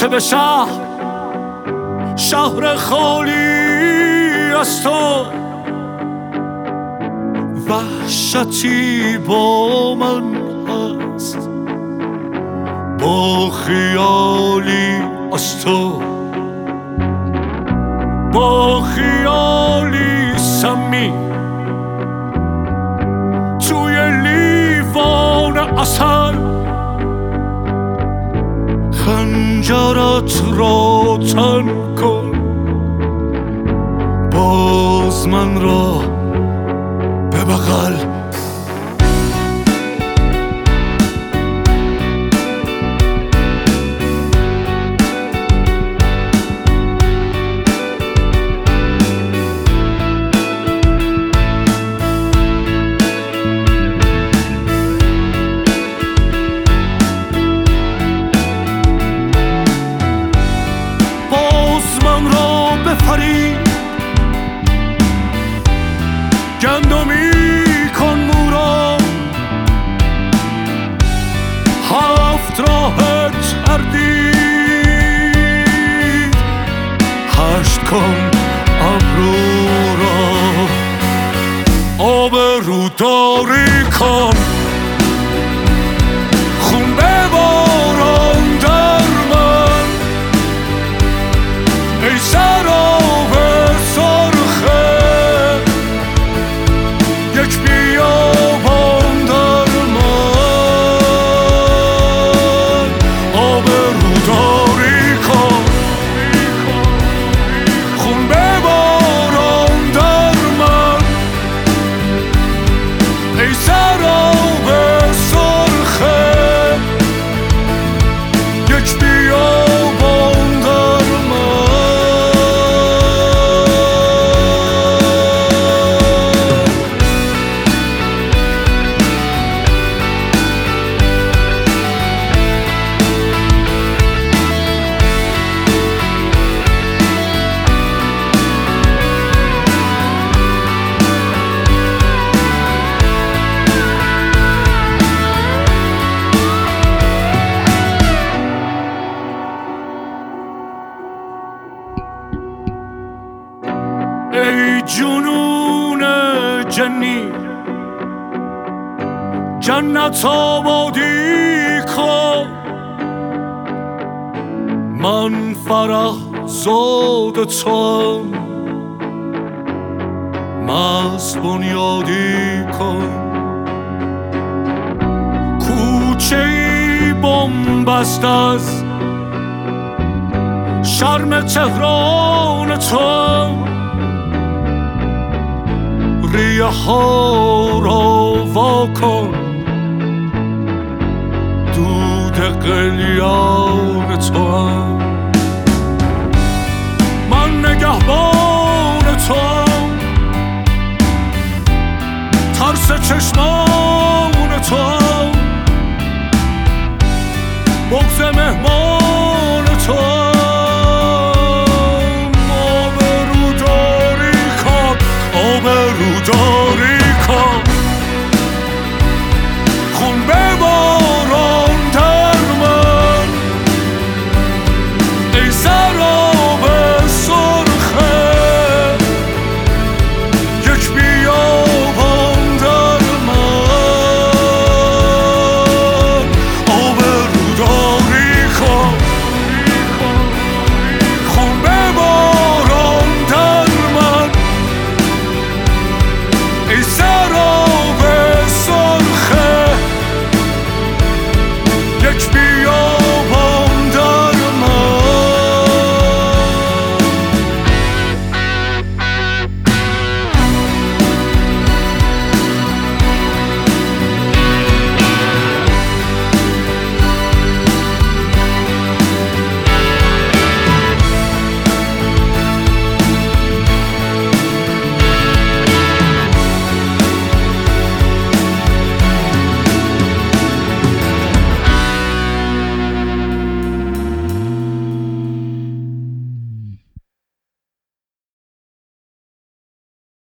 که به شهر خالی از تو وحشتی با من هست، با خیالی از تو، با خیالی سمی توی لیوان عسل خنجرت را تن کن، باز من را به بغل. گندمی کن مورا، هفت راهت اردید، هشت کن ابرو را، آب روداری کن، خون بباران در من ای سراب سرخه، یک بیابان در من، آب روداری کن، خون بباران در من ای سراب سرخه، یک بیابان در من. ای جنون جنی جنت آبادی کن، من فرح زاد توام، مست بنیادی کن، کوچه ای بنبست از شرم تهران توام، ریه ها را وا کن، دود قلیان توام، من نگهبان توام، ترس چشمان